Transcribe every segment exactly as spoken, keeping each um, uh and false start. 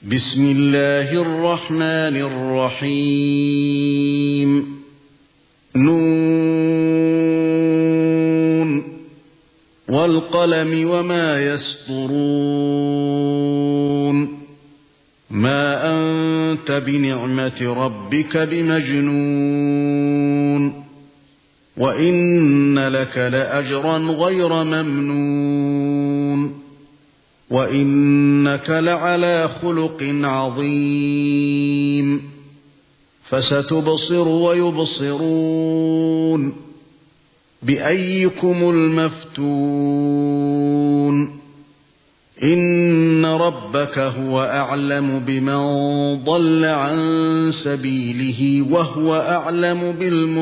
بسم الله الرحمن الرحيم نون والقلم وما يسطرون ما أنت بنعمة ربك بمجنون وإن لك لأجرا غير ممنون وإنك لعلى خلق عظيم فستبصر ويبصرون بأيكم المفتون إن ربك هو أعلم بمن ضل عن سبيله وهو أعلم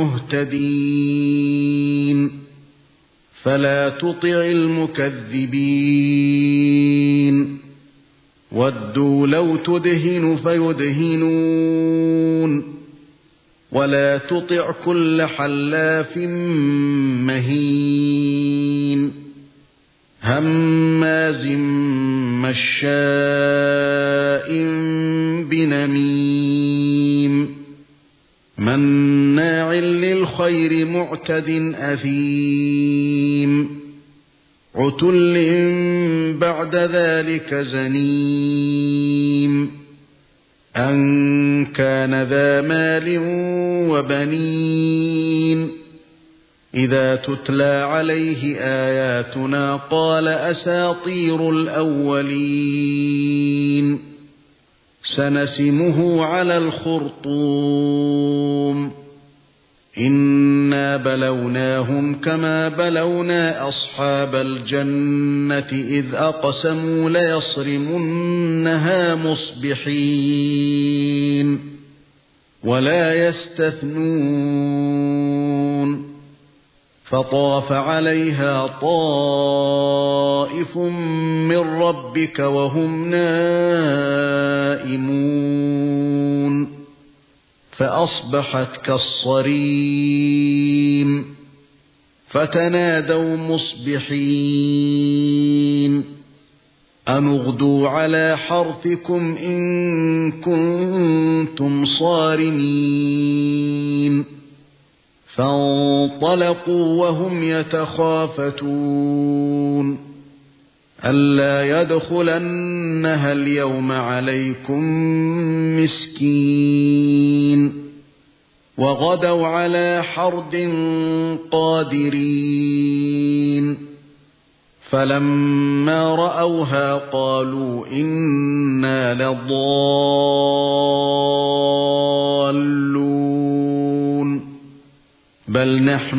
بالمهتدين فلا تطع المكذبين ودوا لو تدهن فيدهنون ولا تطع كل حلاف مهين هماز مشاء بنميم مناع للخير معتد أثيم عتل بعد ذلك زنيم أن كان ذا مال وبنين إذا تتلى عليه آياتنا قال أساطير الأولين سنسمه على الخرطوم إنا بلوناهم كما بلونا أصحاب الجنة إذ أقسموا ليصرمنها مصبحين ولا يستثنون فطاف عليها طائف من ربك وهم نائمون فأصبحت كالصريم فتنادوا مصبحين أن اغدوا على حرثكم إن كنتم صارمين فانطلقوا وهم يتخافتون ألا يدخلنها اليوم عليكم مسكين وغدوا على حرد قادرين فلما رأوها قالوا إنا لضالون بل نحن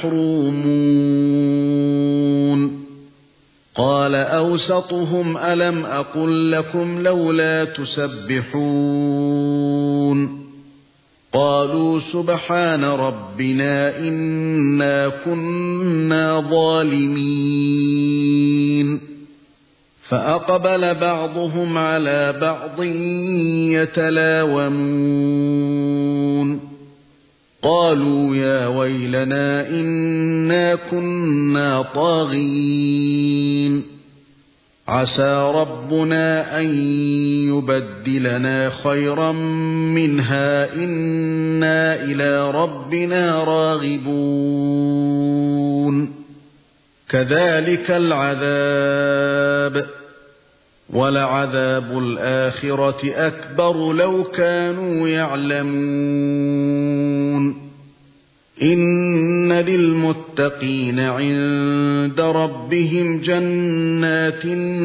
محرومون قال أوسطهم ألم أقل لكم لولا تسبحون قالوا سبحان ربنا إنا كنا ظالمين فأقبل بعضهم على بعض يتلاومون قالوا يا ويلنا إنا كنا طاغين عسى ربنا أن يبدلنا خيرا منها إنا إلى ربنا راغبون كذلك العذاب ولعذاب الآخرة أكبر لو كانوا يعلمون إن للمتقين عند ربهم جنات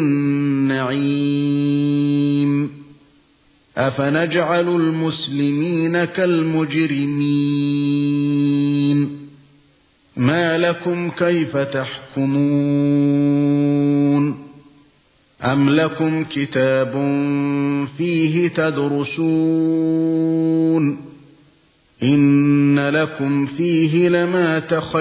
النعيم أفنجعل المسلمين كالمجرمين ما لكم كيف تحكمون أم لكم كتاب فيه تدرسون إن لكم فيه لما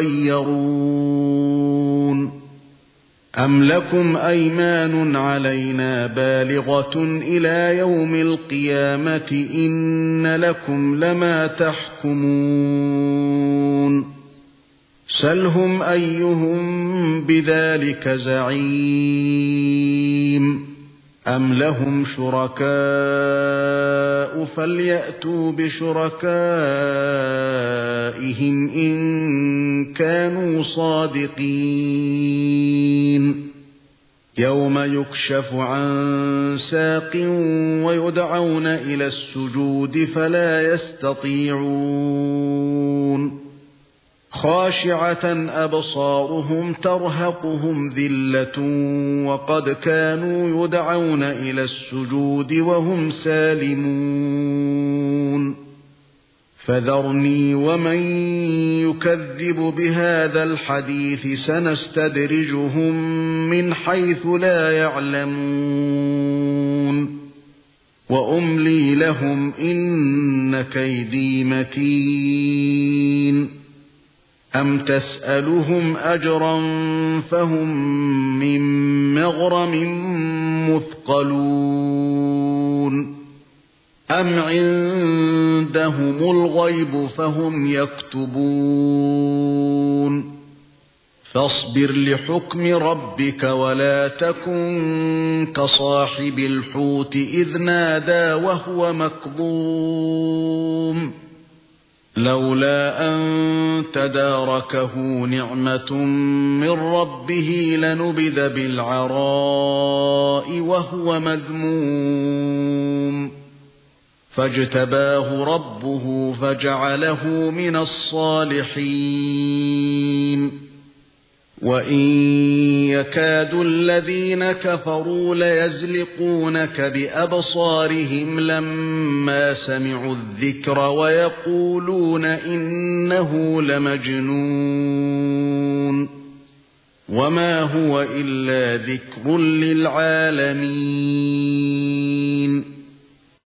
تخيرون أم لكم أيمان علينا بالغة إلى يوم القيامة إن لكم لما تحكمون سلهم أيهم بذلك زعيم أَمْ لَهُمْ شُرَكَاءُ فَلْيَأْتُوا بِشُرَكَائِهِمْ إِن كَانُوا صَادِقِينَ يَوْمَ يُكْشَفُ عَن سَاقٍ وَيُدْعَوْنَ إِلَى السُّجُودِ فَلَا يَسْتَطِيعُونَ خَاشِعَةً أَبْصَارُهُمْ تَرْهَقُهُمْ ذِلَّةٌ وَقَدْ كَانُوا يُدْعَوْنَ إِلَى السُّجُودِ وَهُمْ سَالِمُونَ فَذَرْنِي وَمَن يُكَذِّبُ بِهَذَا الْحَدِيثِ سَنَسْتَدْرِجُهُم مِّنْ حَيْثُ لَا يَعْلَمُونَ وَأُمْلِي لَهُمْ إِنَّ كَيْدِي مَتِينٌ أَمْ تَسْأَلُهُمْ أَجْرًا فَهُمْ مِنْ مَغْرَمٍ مُثْقَلُونَ أَمْ عِندَهُمُ الْغَيْبُ فَهُمْ يَكْتُبُونَ فَاصْبِرْ لِحُكْمِ رَبِّكَ وَلَا تَكُنْ كَصَاحِبِ الْحُوتِ إِذْ نَادَى وَهُوَ مَكْظُومٌ لَوْلَا أَن تَدَارَكَهُ نِعْمَةٌ مِّن رَّبِّهِ لَنُبِذَ بِالْعَرَاءِ وَهُوَ مَذْمُومٌ فَاجْتَبَاهُ رَبُّهُ فَجَعَلَهُ مِنَ الصَّالِحِينَ وَإِن يَكَادُ الَّذِينَ كَفَرُوا لَيَزْلِقُونَكَ بِأَبْصَارِهِمْ لَمَّا سَمِعُوا الذِّكْرَ وَيَقُولُونَ إِنَّهُ لَمَجْنُونٌ وَمَا هُوَ إِلَّا ذِكْرٌ لِلْعَالَمِينَ